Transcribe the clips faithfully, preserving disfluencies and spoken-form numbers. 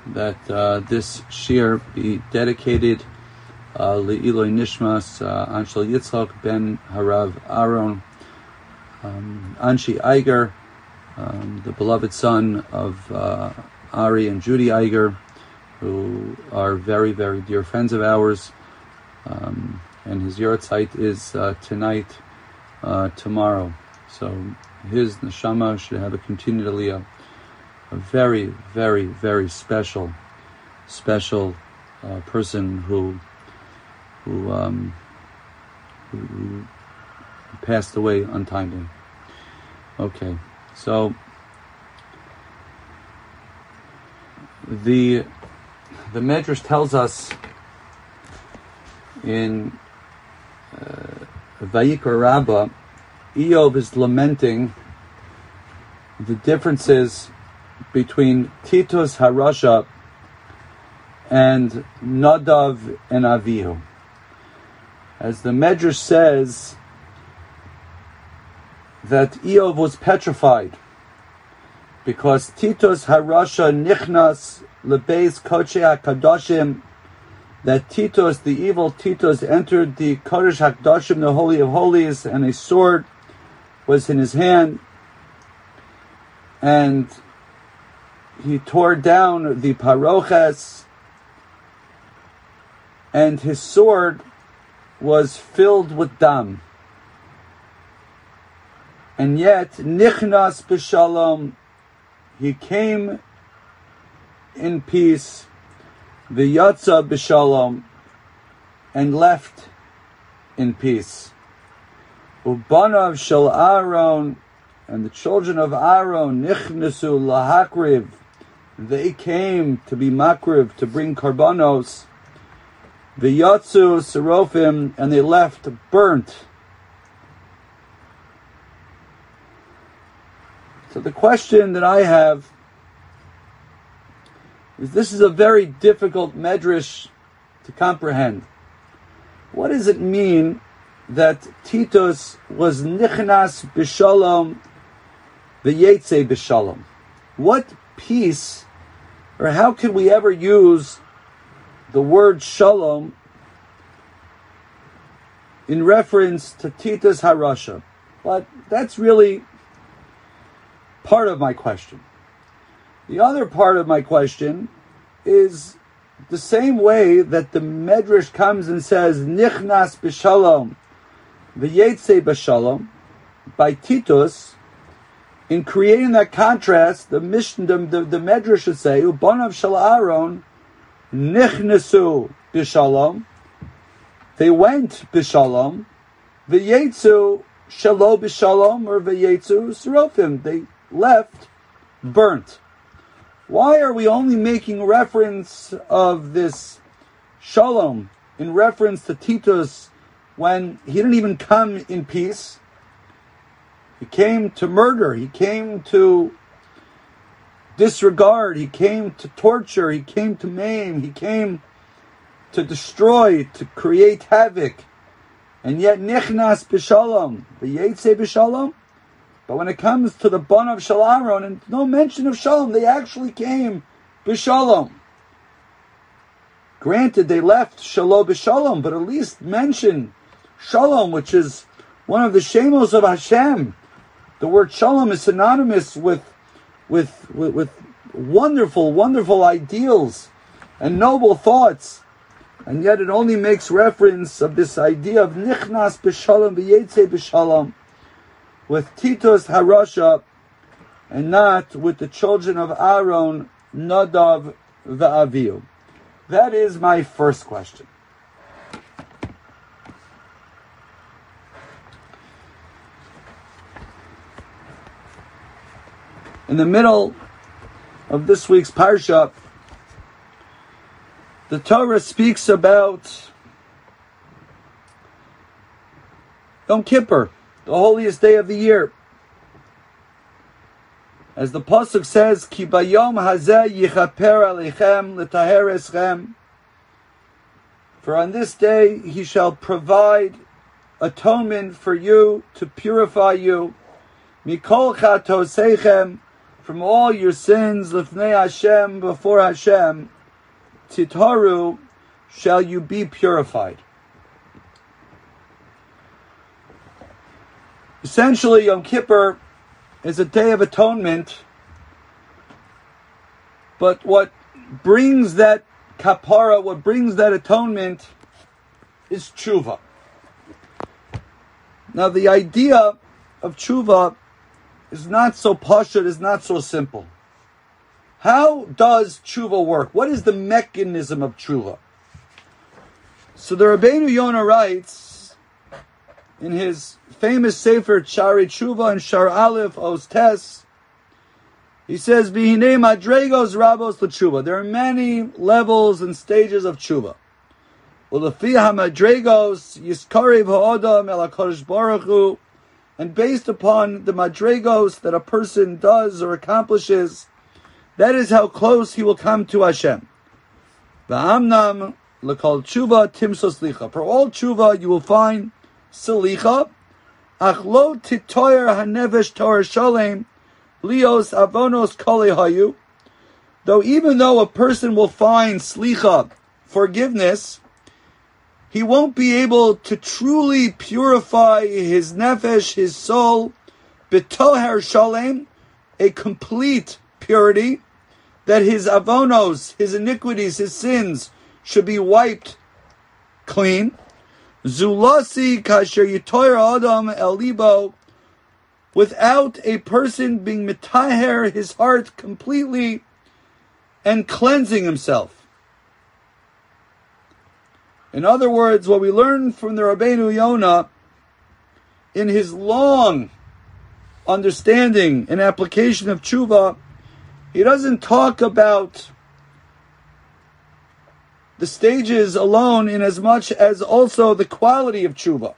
that uh, this shir be dedicated uh, Le'iloi Nishmas uh, Anshel Yitzchak ben Harav Aaron um, Anshi Eiger, um, the beloved son of uh, Ari and Judy Eiger, who are very, very dear friends of ours. Um, and his Yortzeit is uh, tonight, uh, tomorrow. So his neshama should have a continued aliyah. A very, very, very special, special uh, person who, who, um, who, who passed away untimely. Okay, so the the Medrash tells us in uh, Vayikra Rabbah, Eov is lamenting the differences between Titus Harasha and Nadav and Avihu. As the Medrash says, that Eov was petrified because Titus Harasha nichnas lebeis Kodshei HaKadoshim, that Titus, the evil Titus, entered the Kodesh HaKadoshim, the Holy of Holies, and a sword was in his hand, and he tore down the paroches, and his sword was filled with dam. And yet, nichnas b'shalom, he came in peace, v'yatza b'shalom, and left in peace. Ubanav shel Aaron, and the children of Aaron, nichnasu lahakriv, they came to be makriv, to bring karbanos, v'yatzu serofim, and they left burnt. So the question that I have is, this is a very difficult medrash to comprehend. What does it mean that Titus was nichnas b'shalom v'yetze b'shalom? What peace, or how can we ever use the word shalom in reference to Titus Harasha? But that's really part of my question. The other part of my question is the same way that the Medrash comes and says nichnas b'shalom v'yetze b'shalom by Titus. In creating that contrast, the Mishnah, the, the, the Medrash should say ubanav shel Aaron nichnasu b'shalom, they went b'shalom, v'yetzu shelo b'shalom, or v'yetzu serofim, they left burnt. Why are we only making reference of this shalom in reference to Titus when he didn't even come in peace? He came to murder, he came to disregard, he came to torture, he came to maim, he came to destroy, to create havoc. And yet nichnas b'shalom, v'yetze b'shalom. But when it comes to the Banav Shel Aaron, and no mention of Shalom, they actually came b'Shalom. Granted, they left Shalom b'Shalom, but at least mention Shalom, which is one of the Shemos of Hashem. The word Shalom is synonymous with, with, with, with wonderful, wonderful ideals and noble thoughts. And yet it only makes reference of this idea of Nichnas b'Shalom v'Yetze b'Shalom with Titus Harasha, and not with the children of Aaron, Nadav v'Avihu. That is my first question. In the middle of this week's Parsha, the Torah speaks about Yom Kippur, the holiest day of the year. As the pasuk says, "Ki bayom hazeh yichaper aleichem l'taher eschem." For on this day he shall provide atonement for you, to purify you. Mikol chatoseichem, from all your sins, lifnei Hashem, before Hashem, titaru, shall you be purified. Essentially, Yom Kippur is a day of atonement, but what brings that kapara, what brings that atonement, is tshuva. Now, the idea of tshuva is not so pashut, is not so simple. How does tshuva work? What is the mechanism of tshuva? So the Rabbeinu Yonah writes in his famous Sefer Shari Tshuva and Shar Aleph Oz Tes, he says, "V'hinei madregos rabos l'tshuva." There are many levels and stages of tshuva. Ulefi hamadregos yiskarev ha'odam el HaKadosh Baruch Hu, and based upon the madregos that a person does or accomplishes, that is how close he will come to Hashem. V'amnam l'kol tshuva timsos licha. For all tshuva you will find selicha, ach lo titoyer hanevesh torah shalem lios avonos kole hayu. Though even though a person will find slicha, forgiveness, he won't be able to truly purify his nefesh, his soul, b'toher shalem, a complete purity, that his avonos, his iniquities, his sins should be wiped clean. Zulasi kasher yitoyer adam el libo, without a person being mitaher his heart completely and cleansing himself. In other words, what we learn from the Rabbeinu Yonah in his long understanding and application of tshuva, he doesn't talk about the stages alone in as much as also the quality of tshuva.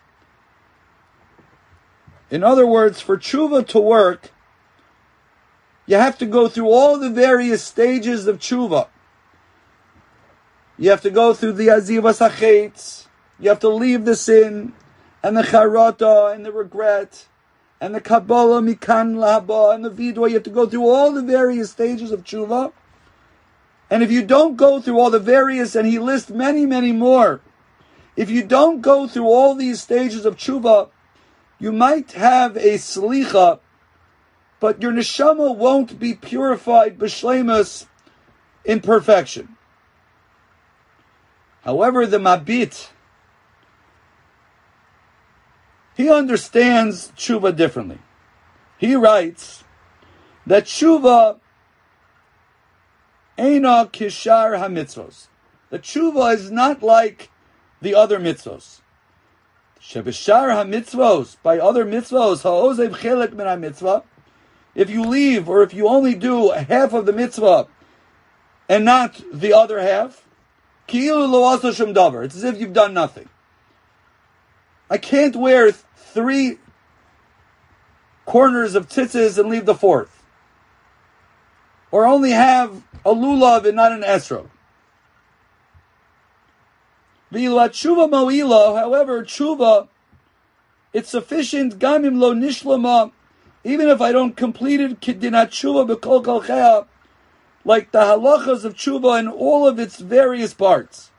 In other words, for tshuva to work, you have to go through all the various stages of tshuva. You have to go through the azivas hachetz. You have to leave the sin, and the charata, and the regret, and the kabbalah mikan lahaba, and the vidua. You have to go through all the various stages of tshuva. And if you don't go through all the various, and he lists many, many more, if you don't go through all these stages of tshuva, you might have a slicha, but your neshama won't be purified b'shleimus in perfection. However, the Mabit, he understands tshuva differently. He writes that tshuva eina kishar hamitzvos. The tshuva is not like the other mitzvos. Shebishar hamitzvos, by other mitzvos, ha'ozev chelek min hamitzvah. If you leave, or if you only do half of the mitzvah and not the other half, ki'ilu lo asa shum davar. It's as if you've done nothing. I can't wear three corners of tzitzis and leave the fourth, or only have a lulav and not an esrog. V'ila tshuva mo'ila, however, tshuva, it's sufficient, gamim lo nishlama, even if I don't complete it, kidinat tshuva b'kol kolchea, like the halachas of tshuva in all of its various parts.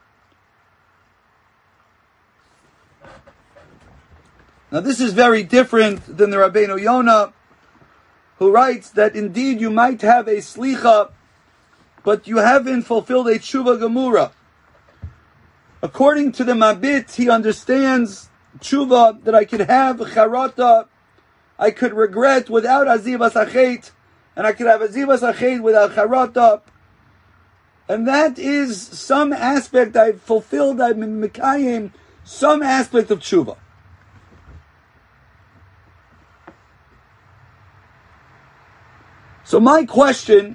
Now this is very different than the Rabbeinu Yonah, who writes that indeed you might have a slicha, but you haven't fulfilled a tshuva gemura. According to the Mabit, he understands tshuva that I could have charata, I could regret without azivas achet, and I could have azivas achet without charata. And that is some aspect I've fulfilled, I've been mekayim, some aspect of tshuva. So my question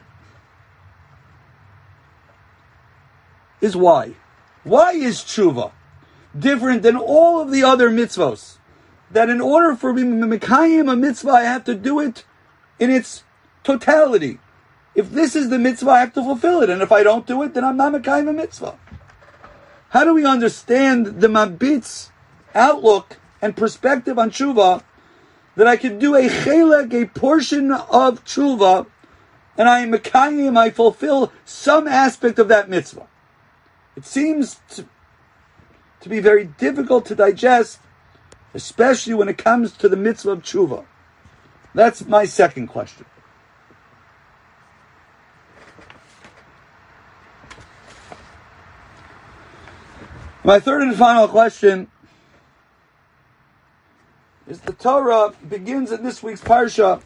is why? Why is tshuva different than all of the other mitzvos? That in order for me to mekayim a mitzvah, I have to do it in its totality. If this is the mitzvah, I have to fulfill it. And if I don't do it, then I'm not mekayim a mitzvah. How do we understand the Mabit's outlook and perspective on tshuva, that I could do a chelek, a portion of tshuva, and I am mekayim, I fulfill some aspect of that mitzvah. It seems to, to be very difficult to digest, especially when it comes to the mitzvah of tshuva. That's my second question. My third and final question is the Torah begins in this week's parsha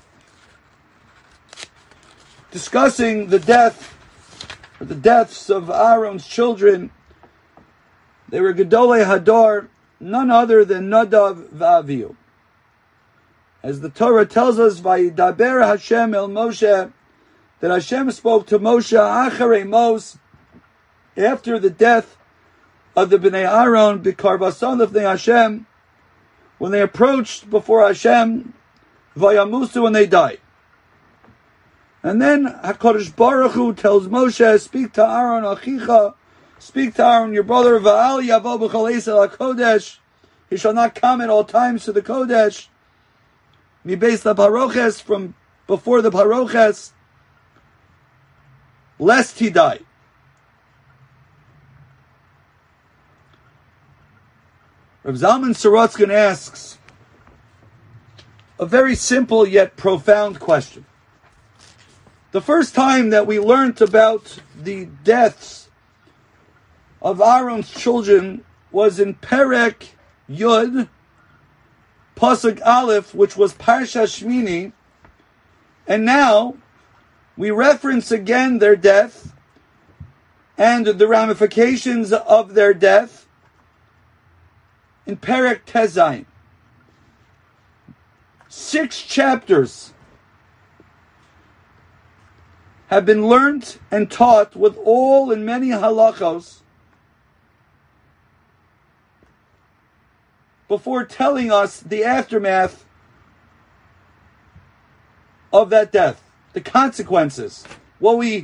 discussing the death, or the deaths of Aaron's children. They were Gedolei Hador, none other than Nadav v'Avihu. As the Torah tells us, Vayidaber Hashem el Moshe, that Hashem spoke to Moshe Acharei Mos, after the death of the Bnei Aaron, B'karbason Lefnei Hashem, when they approached before Hashem, Vayamusu, when they died. And then HaKadosh Baruch Hu tells Moshe, speak to Aaron Achicha, speak to Aaron your brother, Va'al Yavo B'chol Eisel HaKodesh, he shall not come at all times to the Kodesh, Mibeis the Paroches, from before the Paroches, lest he die. Rav Zalman Sorotzkin asks a very simple yet profound question. The first time that we learned about the deaths of Aaron's children was in Perek Yud, Pasuk Aleph, which was Parsha Shmini, and now we reference again their death and the ramifications of their death in Perek Tezayin. Six chapters have been learnt and taught with all and many halachos before telling us the aftermath of that death, the consequences, what we,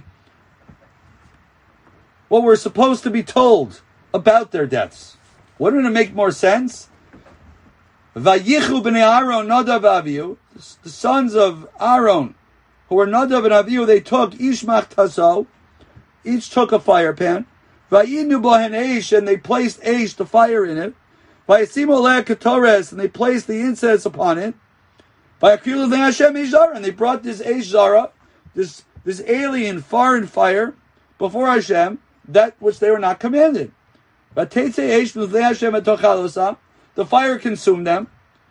what we're supposed to be told about their deaths. Wouldn't it make more sense? Vayichu b'nei Aaron Nadav v'Avihu, the sons of Aaron, who were Nadav and Avihu, they took Ishmach Tazo, each took a fire pan, Vayinu bohen eish, and they placed eish, the fire in it, Vayasimu le'ah ketores, and they placed the incense upon it, Vayakilu le'Hashem Hashem eish zara, and they brought this eish zara, this this alien foreign fire, before Hashem, that which they were not commanded. The fire consumed them.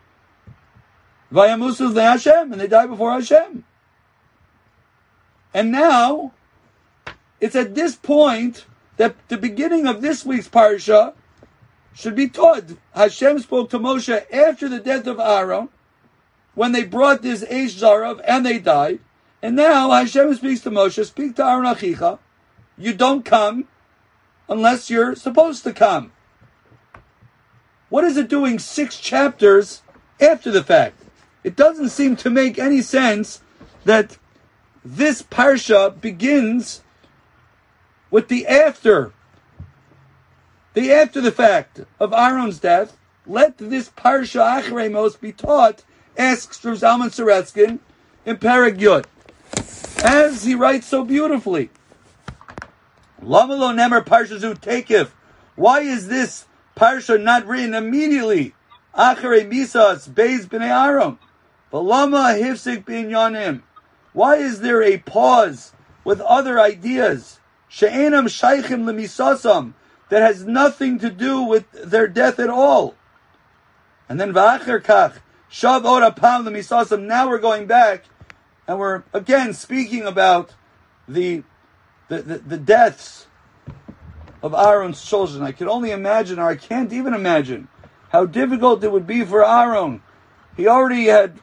And they died before Hashem. And now, it's at this point that the beginning of this week's parsha should be taught. Hashem spoke to Moshe after the death of Aaron, when they brought this Eish Zarav and they died. And now Hashem speaks to Moshe, speak to Aaron Achicha, you don't come unless you're supposed to come. What is it doing six chapters after the fact? It doesn't seem to make any sense that this parsha begins with the after, the after the fact of Aaron's death. Let this parsha Acharei Mos be taught, asks Rav Zalman Sorotzkin in Perek Yud, as he writes so beautifully. Lama lo nemer parsha zu tekef. Why is this parsha not written immediately? Acharei misas beis b'nei Aaron. V'lama hifsik b'inyanim. Why is there a pause with other ideas? She'enam shaychim lemisasam, that has nothing to do with their death at all. And then v'acher kach shav od apam lemisasam. Now we're going back, and we're again speaking about the The, the, the deaths of Aaron's children. I can only imagine, or I can't even imagine, how difficult it would be for Aaron. He already had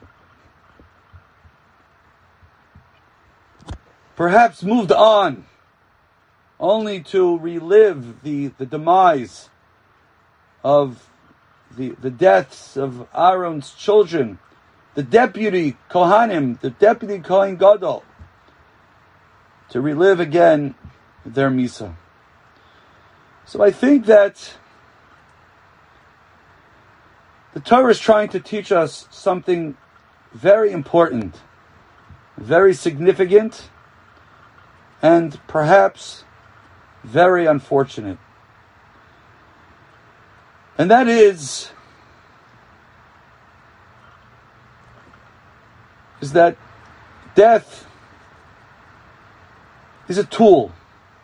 perhaps moved on, only to relive the, the demise of the, the deaths of Aaron's children, the deputy Kohanim, the deputy Kohen Gadol, to relive again their Misa. So I think that the Torah is trying to teach us something very important, very significant, and perhaps very unfortunate. And that is, is that death is a tool.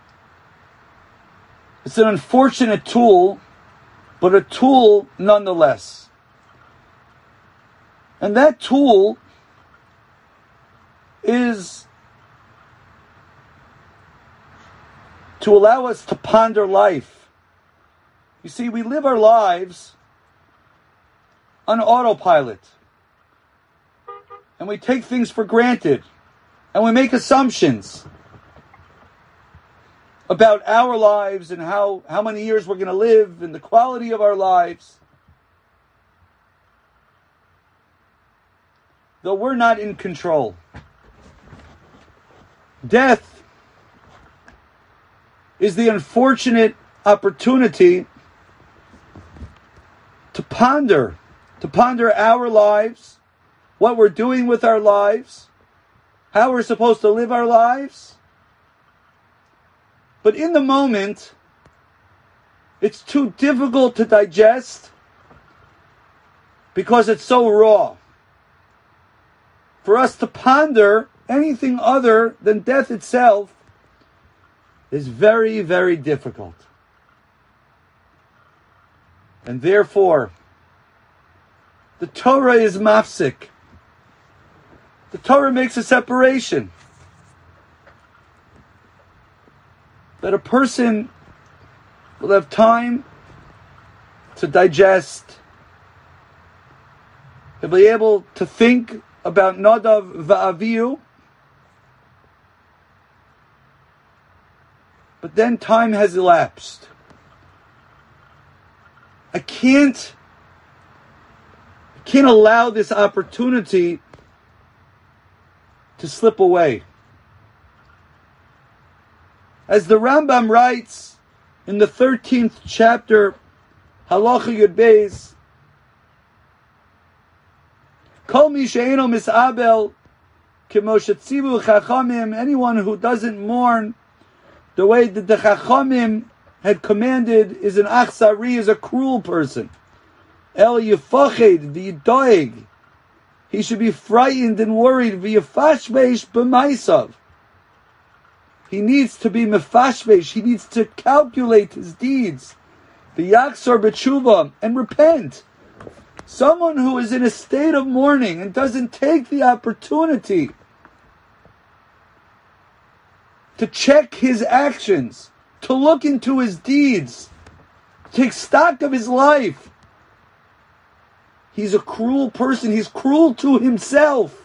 It's an unfortunate tool, but a tool nonetheless. And that tool is to allow us to ponder life. You see, we live our lives on autopilot. And we take things for granted. And we make assumptions about our lives and how, how many years we're going to live and the quality of our lives. Though we're not in control. Death is the unfortunate opportunity to ponder, to ponder our lives, what we're doing with our lives, how we're supposed to live our lives. But in the moment, it's too difficult to digest because it's so raw. For us to ponder anything other than death itself is very, very difficult. And therefore, the Torah is mafsik. The Torah makes a separation. That a person will have time to digest. He'll be able to think about Nadav va'Avihu. But then time has elapsed. I can't, I can't allow this opportunity to slip away. As the Rambam writes in the thirteenth chapter, Halacha Yud Beis, Kol mi she'eino mis'abel kemo shetzivu chachamim, anyone who doesn't mourn the way that the chachamim had commanded is an achsari, is a cruel person. El yifached v'yidoeg, he should be frightened and worried, v'yifashbesh b'maisav. He needs to be mefashbesh. He needs to calculate his deeds. V'yaksar b'tshuva, and repent. Someone who is in a state of mourning and doesn't take the opportunity to check his actions, to look into his deeds, take stock of his life. He's a cruel person. He's cruel to himself.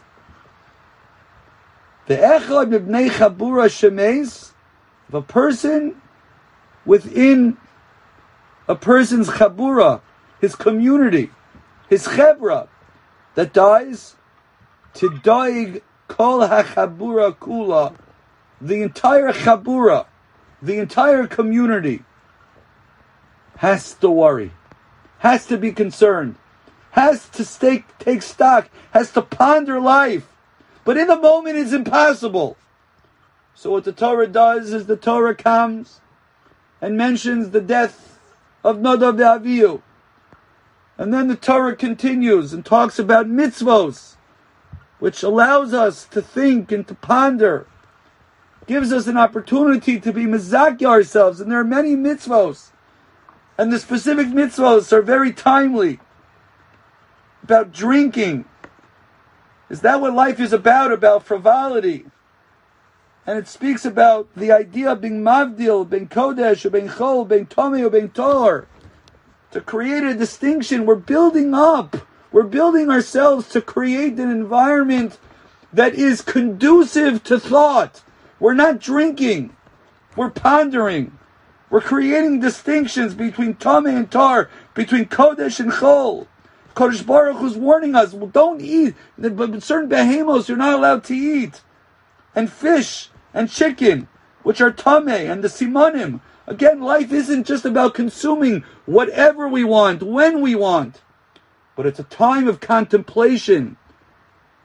The echad mibnei chabura shemes, if a person within a person's chabura, his community, his chevra, that dies, tidaig kol hachabura kula, the entire chabura, the entire community has to worry, has to be concerned, has to stake, take stock, has to ponder life. But in the moment it's impossible. So what the Torah does is the Torah comes and mentions the death of Nadav v'Avihu. And then the Torah continues and talks about mitzvos, which allows us to think and to ponder, gives us an opportunity to be mezaki ourselves. And there are many mitzvos. And the specific mitzvos are very timely. About drinking. Is that what life is about? About frivolity. And it speaks about the idea of being mavdil, being kodesh, or being chol, being tomei, or being tor. To create a distinction. We're building up. We're building ourselves to create an environment that is conducive to thought. We're not drinking. We're pondering. We're creating distinctions between tomei and tor, between kodesh and chol. Kodesh Baruch Hu's warning us, well, don't eat. But certain behemoths you're not allowed to eat. And fish and chicken, which are tameh, and the simanim. Again, life isn't just about consuming whatever we want, when we want. But it's a time of contemplation.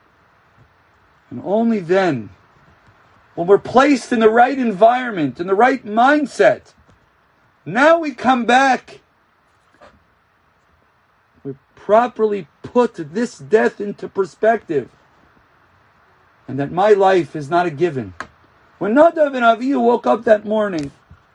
And only then, when we're placed in the right environment, in the right mindset, now we come back. We properly put this death into perspective. And that my life is not a given. When Nadav and Avihu woke up that morning,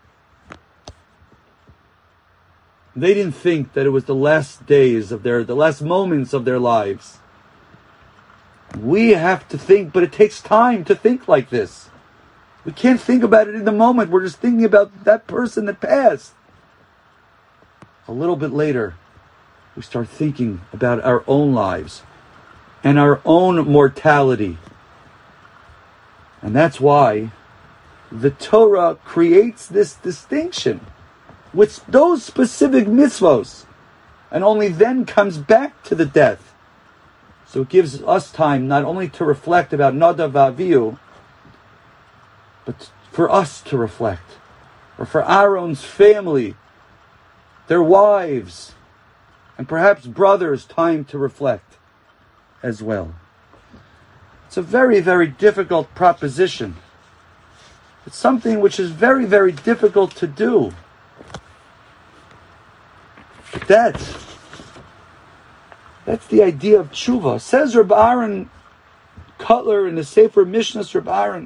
they didn't think that it was the last days of their, the last moments of their lives. We have to think, but it takes time to think like this. We can't think about it in the moment. We're just thinking about that person that passed. A little bit later, we start thinking about our own lives and our own mortality. And that's why the Torah creates this distinction with those specific mitzvos, and only then comes back to the death. So it gives us time not only to reflect about Nadav Avihu, but for us to reflect, or for Aaron's family, their wives, and perhaps brothers, time to reflect as well. It's a very, very difficult proposition. It's something which is very, very difficult to do. But that's, that's the idea of tshuva. Says Reb Aaron Kotler in the Sefer Mishnah, Reb Aaron.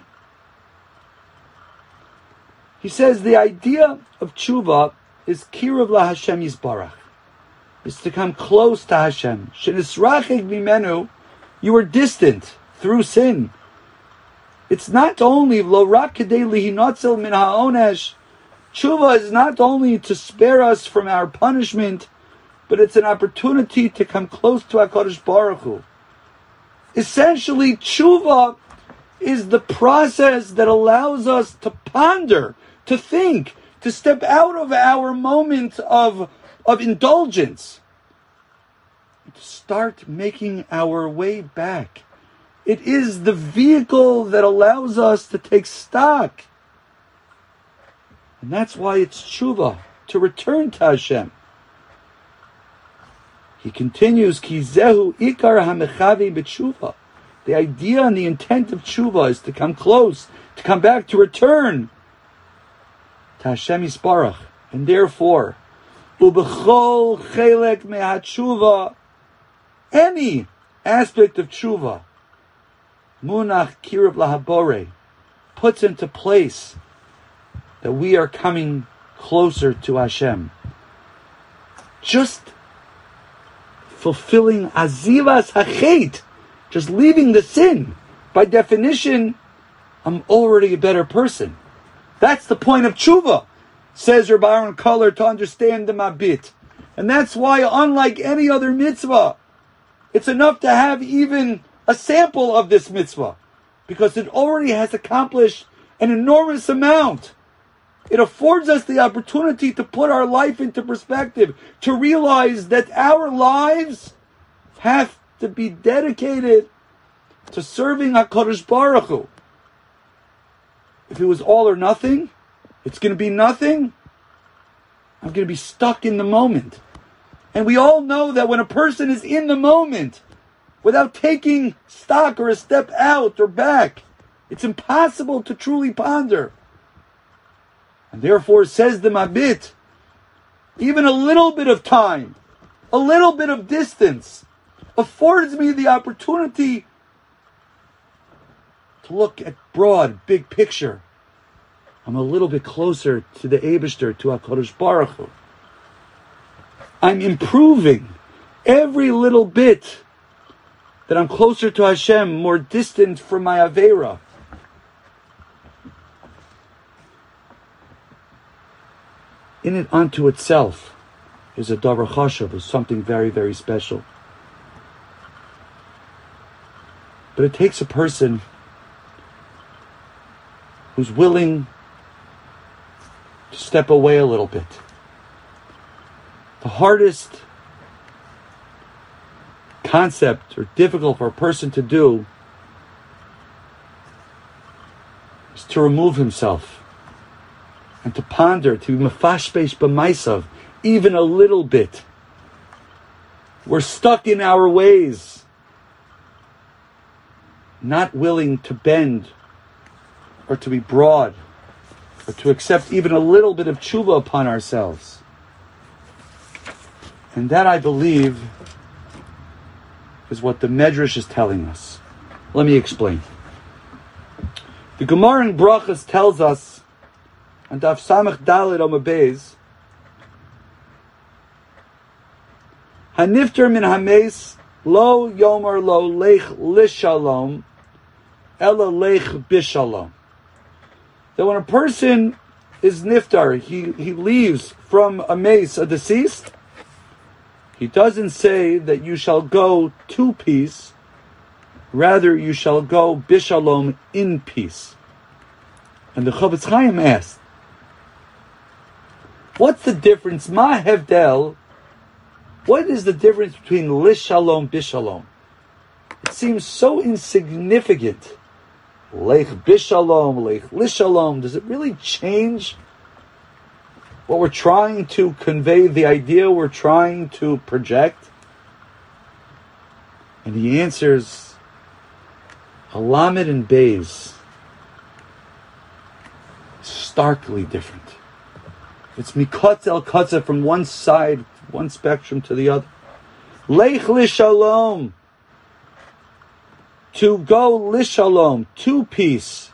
He says the idea of tshuva is kiruv la Hashem Yisbarach. Is to come close to Hashem. Shenisrachik mimenu, you were distant through sin. It's not only lo rak kedei lihinotzel min ha'onesh. Tshuva is not only to spare us from our punishment, but it's an opportunity to come close to HaKadosh Baruch Hu. Essentially, tshuva is the process that allows us to ponder, to think, to step out of our moment of, of indulgence, to start making our way back. It is the vehicle that allows us to take stock. And that's why it's tshuva, to return to Hashem. He continues, Ki zehu ikar hamechavi b'tshuva. The idea and the intent of tshuva is to come close, to come back, to return to Hashem Yisbarach. And therefore, ubechol chelek me'atshuva, any aspect of tshuva, munach kiruv lahabore, puts into place that we are coming closer to Hashem. Just fulfilling azivas hachet, just leaving the sin. By definition, I'm already a better person. That's the point of tshuva, says Reb Aaron Kotler, to understand the mabit. And that's why, unlike any other mitzvah, it's enough to have even a sample of this mitzvah, because it already has accomplished an enormous amount. It affords us the opportunity to put our life into perspective, to realize that our lives have to be dedicated to serving HaKadosh Baruch Hu. If it was all or nothing, it's going to be nothing. I'm going to be stuck in the moment. And we all know that when a person is in the moment, without taking stock or a step out or back, it's impossible to truly ponder. And therefore, says the Mabit, even a little bit of time, a little bit of distance, affords me the opportunity to look at broad, big picture. I'm a little bit closer to the Eibishter, to HaKadosh Baruch Hu. I'm improving every little bit that I'm closer to Hashem, more distant from my Aveira. In it unto itself is a davar chashav, is something very, very special. But it takes a person who's willing to step away a little bit. The hardest concept, or difficult for a person to do, is to remove himself and to ponder, to be mefashbesh b'maisav, even a little bit. We're stuck in our ways. not willing to bend or to be broad or to accept even a little bit of tshuva upon ourselves. And that, I believe, is what the Medrash is telling us. Let me explain. The Gemara in Brachas tells us, and Daf Samach Dalet Amud Beis, Hanifter min hames lo yomer lo lech lishalom ela lech bishalom. That when a person is niftar, he, he leaves from a mace, a deceased, he doesn't say that you shall go to peace, rather you shall go bishalom, in peace. And the Chofetz Chaim asked, what's the difference? Ma hevdel. What is the difference between lishalom, bishalom? It seems so insignificant. Lech bishalom, lech lishalom. Does it really change what we're trying to convey, the idea we're trying to project? And he answers, Alamed and Beis, starkly different. It's mikotz el kotza, from one side, one spectrum to the other. Lech lishalom, to go lishalom, to peace.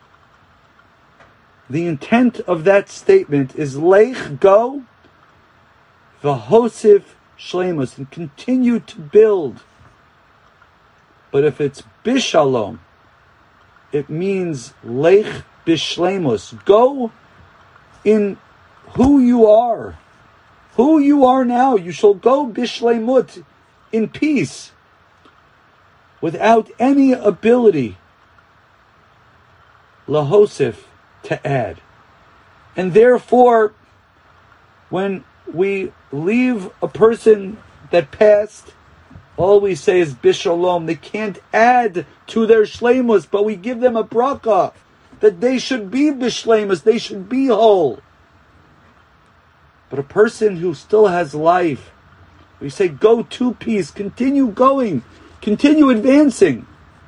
The intent of that statement is lech, go, v'hosif shleimus, and continue to build. But if it's bishalom, it means lech bishleimus, go in who you are. Who you are now, you shall go bishleimut, in peace, without any ability, lahosif, to add. And therefore, when we leave a person that passed, all we say is bishalom. They can't add to their shleimus, but we give them a bracha that they should be bishleimus, they should be whole. But a person who still has life, we say, go to peace, continue going, continue advancing.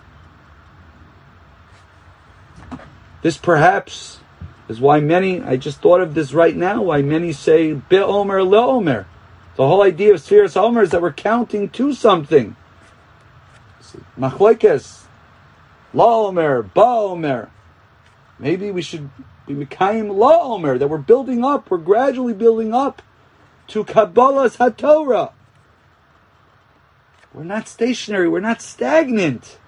This perhaps is why many, I just thought of this right now, why many say, Be'omer le'omer. The whole idea of Sfiras Omer is that we're counting to something. Machlokes, la'omer, ba'omer. Maybe we should be Mekayim la'omer, that we're building up, we're gradually building up to Kabbalah's HaTorah. We're not stationary, we're not stagnant.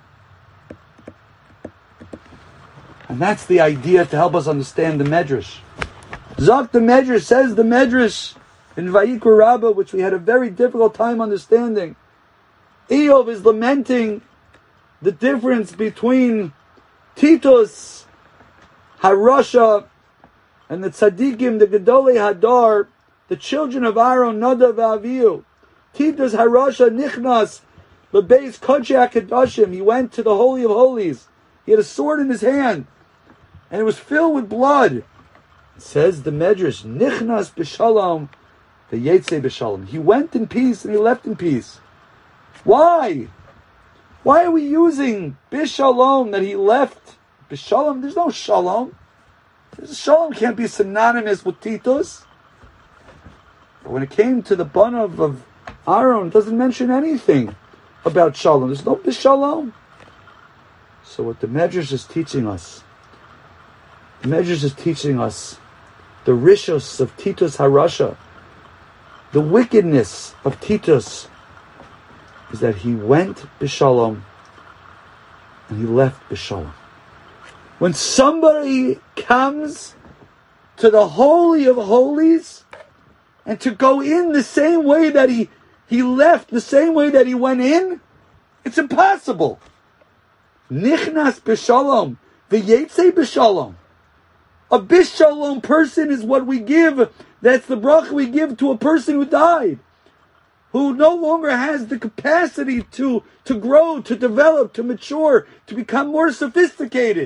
And that's the idea to help us understand the Medrash. Zok the Medrash, says the Medrash in Vayikra Rabbah, which we had a very difficult time understanding. Eov is lamenting the difference between Titus, Harasha, and the Tzadikim, the Gedolei Hadar, the children of Aaron, Nadav, Avihu. Titus, Harasha, Nichnas, Lebeis Kodshei HaKadoshim. He went to the Holy of Holies. He had a sword in his hand, and it was filled with blood. It says the Medrash, Nichnas b'shalom, the Yetzei b'shalom. He went in peace and he left in peace. Why? Why are we using b'shalom, that he left b'shalom? There's no shalom. Shalom can't be synonymous with Titus. But when it came to the Bana of, of Aaron, it doesn't mention anything about shalom. There's no b'shalom. So what the Medrash is teaching us, the Medrash is teaching us the rishos of Titus Harasha, the wickedness of Titus, is that he went b'shalom and he left b'shalom. When somebody comes to the Holy of Holies and to go in the same way that he, he left, the same way that he went in, it's impossible. Nichnas b'shalom, v'yetzei b'shalom. A b'shalom person is what we give, that's the bracha we give to a person who died, who no longer has the capacity to, to grow, to develop, to mature, to become more sophisticated.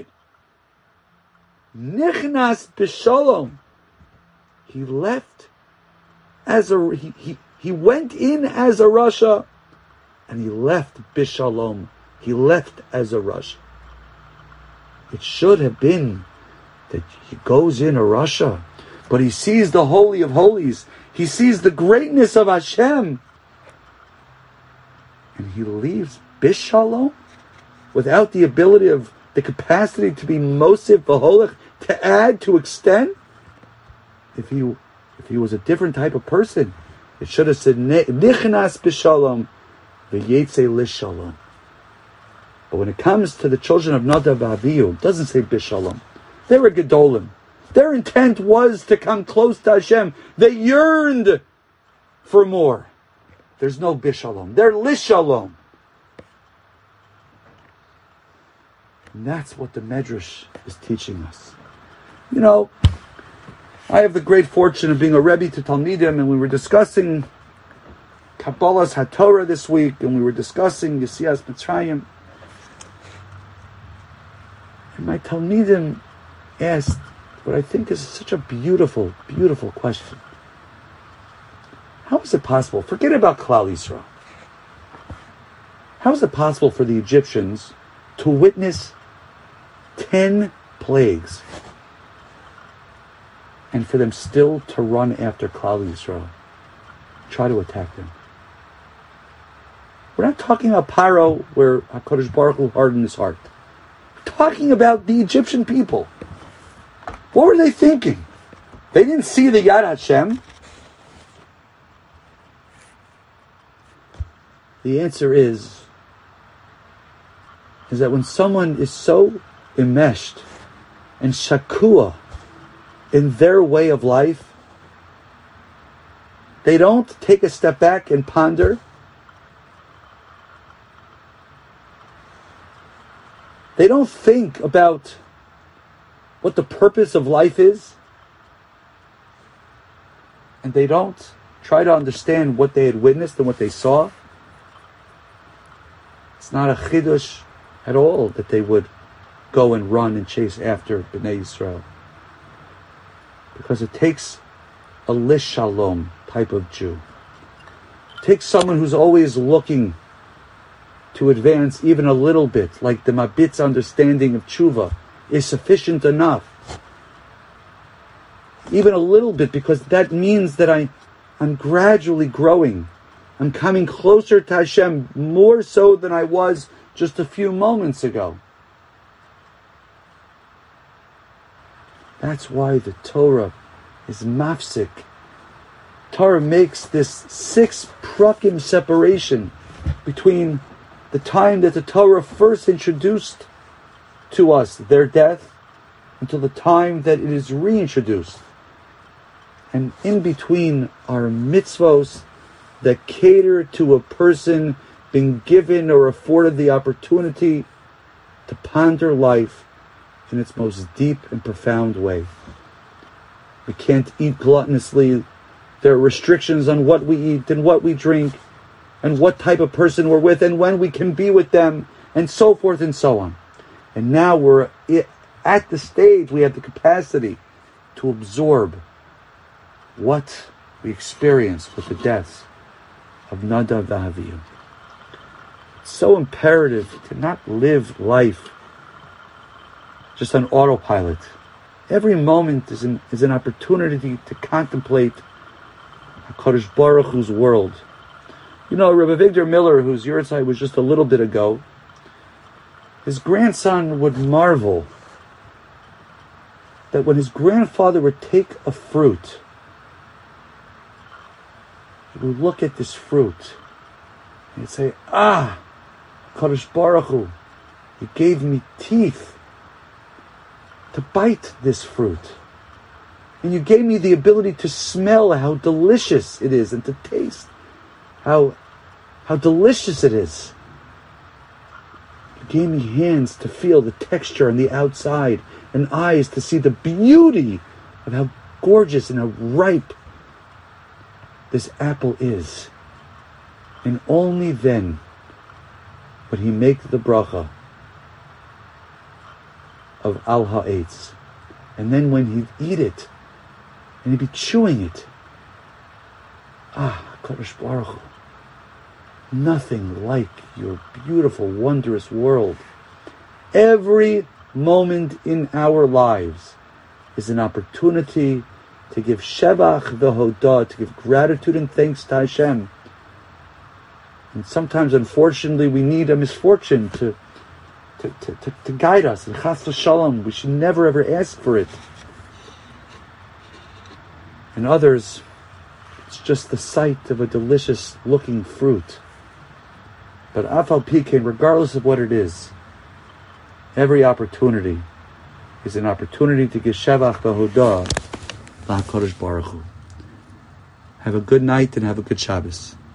Nichnas b'shalom. He left as a, he, he, he went in as a Rasha, and he left b'shalom, he left as a Rasha. It should have been that he goes in a Rasha, but he sees the Holy of Holies. He sees the greatness of Hashem. And he leaves Bishalom without the ability of the capacity to be Mosif V'holech, to add, to extend. If he if he was a different type of person, it should have said Nichnas Bishalom V'yetze Lishalom. But when it comes to the children of Nadav Avihu, it doesn't say Bishalom. They were Gedolim. Their intent was to come close to Hashem. They yearned for more. There's no Bishalom. They're Lishalom. And that's what the Medrash is teaching us. You know, I have the great fortune of being a Rebbe to Talmidim, and we were discussing Kabbalah's HaTorah this week, and we were discussing Yesias Mitzrayim. And my Talmidim asked what I think is such a beautiful, beautiful question. How is it possible? Forget about Klal Yisrael. How is it possible for the Egyptians to witness ten plagues and for them still to run after Klal Yisrael, try to attack them? We're not talking about Paro, where HaKadosh Baruch Hu hardened his heart. We're talking about the Egyptian people. What were they thinking? They didn't see the Yad Hashem. The answer is, is that when someone is so enmeshed and shakua in their way of life, they don't take a step back and ponder. They don't think about what the purpose of life is. And they don't try to understand what they had witnessed and what they saw. It's not a chidush at all that they would go and run and chase after Bnei Yisrael. Because it takes a lish shalom type of Jew. It takes someone who's always looking to advance even a little bit, like the Mabit's understanding of tshuva is sufficient enough. Even a little bit, because that means that I, I'm gradually growing. I'm coming closer to Hashem, more so than I was just a few moments ago. That's why the Torah is mafsik. Torah makes this six prakim separation between the time that the Torah first introduced to us their death until the time that it is reintroduced. And in between are mitzvos that cater to a person being given or afforded the opportunity to ponder life in its most deep and profound way. We can't eat gluttonously. There are restrictions on what we eat and what we drink and what type of person we're with and when we can be with them and so forth and so on. And now we're at the stage we have the capacity to absorb what we experience with the deaths of Nadav Avihu. It's so imperative to not live life just on autopilot. Every moment is an, is an opportunity to contemplate HaKadosh Baruch Hu's world. You know, Rabbi Victor Miller, whose yahrzeit was just a little bit ago, his grandson would marvel that when his grandfather would take a fruit, he would look at this fruit and he'd say, ah, HaKadosh Baruch Hu, He gave me teeth to bite this fruit. And you gave me the ability to smell how delicious it is and to taste how, how delicious it is. You gave me hands to feel the texture on the outside and eyes to see the beauty of how gorgeous and how ripe this apple is. And only then would he make the bracha of al ha'etz. And then when he'd eat it, and he'd be chewing it, ah, HaKadosh Baruch Hu, nothing like your beautiful, wondrous world. Every moment in our lives is an opportunity to give shevach v'hodah, to give gratitude and thanks to Hashem. And sometimes, unfortunately, we need a misfortune to to, to, to, to guide us. And chas v'shalom, we should never ever ask for it. And others, it's just the sight of a delicious looking fruit. But afal pikein, regardless of what it is, every opportunity is an opportunity to give shevach v'hodah LaHaKadosh Baruch Hu. Have a good night and have a good Shabbos.